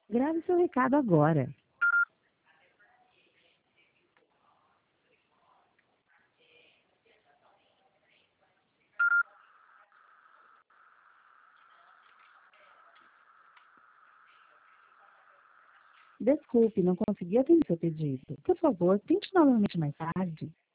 Grave seu recado agora. Desculpe, não consegui atender seu pedido. Por favor, tente novamente mais tarde.